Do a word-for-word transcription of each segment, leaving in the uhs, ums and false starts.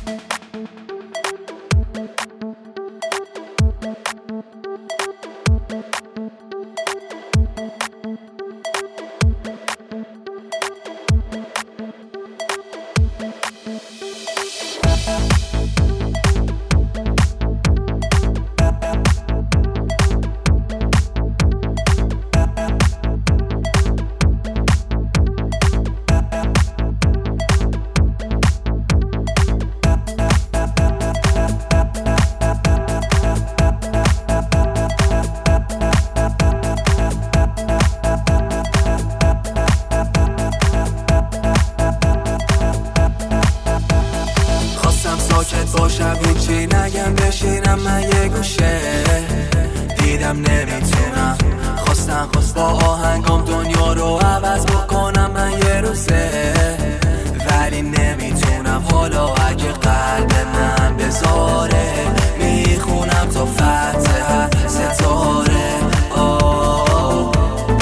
باشم هیچی نگم بشینم من یه گوشه، دیدم نمیتونم، خواستم خواست با آهنگام دنیا رو عوض بکنم من یه روزه، ولی نمیتونم. حالا اگه قلب من بذاره میخونم تا فتح هر ستاره. آه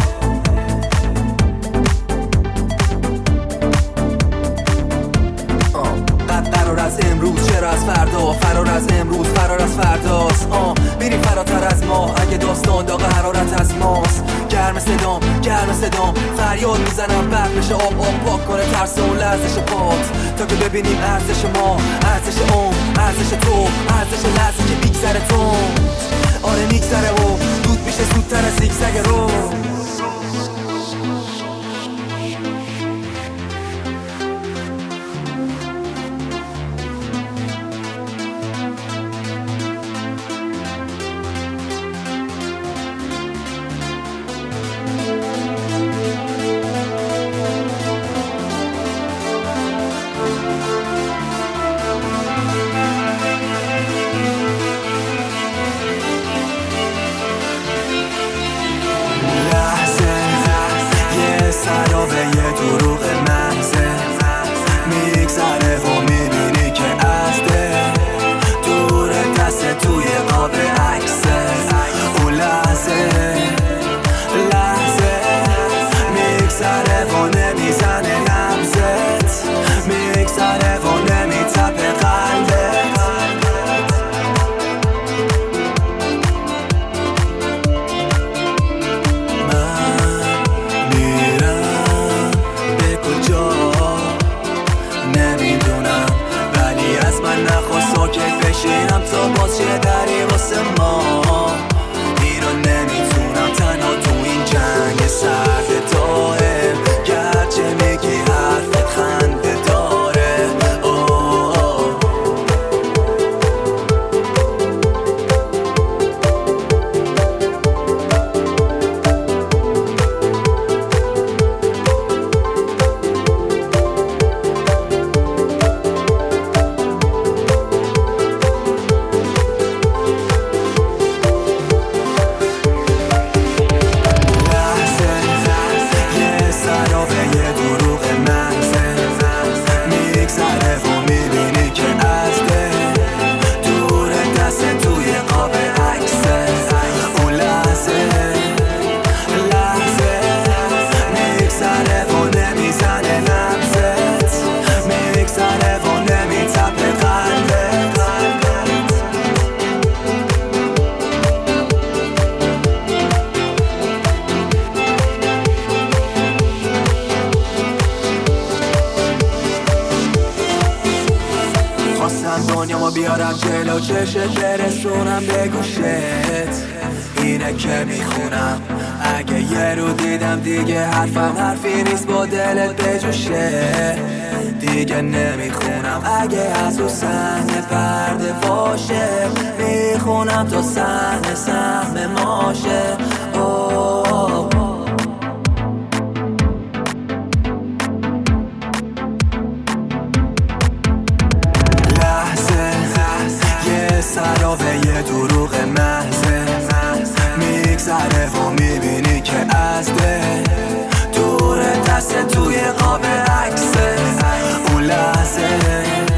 قرار از امروز چرا از فردا، فرار از امروز فرار از فرداست. آه میریم فراتر از ما، اگه داستان داغ حرارت از ماست. گرم صدام گرم صدام فریاد میزنم برق بشه آب آب پاک کنه ترس اون لرزش پات، تا که ببینیم ارزش ما، ارزش اون، ارزش تو، ارزش لحظه که میگذره تو. آره میگذره و دود میشه زودتر از زیگزگ رو. سرابه یه دروغ محضه میگذره و میبینی که ازده دور دست توی قاب عکسه. اون لحظه لحظه میگذره و نمیزنه نبضت، میگذره و نمیتپه قلبت. نمیدونم ولی از من نخواست ساکت بشینم تا باز چه دری واسه ما. اینو نمیتونم تنها تو این جنگ سرد دائم، گرچه میگی حرفت خنده داره. اوه دنیا ما بیارم جلو چشت برسونم به گوشت. اینه که میخونم اگه یه رو دیدم دیگه حرفم حرفی نیست با دلت بجوشه. دیگه نمیخونم اگه از رو صحنه پرده باشه، میخونم تا صحنه سهم ماشه. اوه سرابه یه دروغ محضه میگذره و میبینی که ازده دور دست توی قاب عکسه. اون لحظه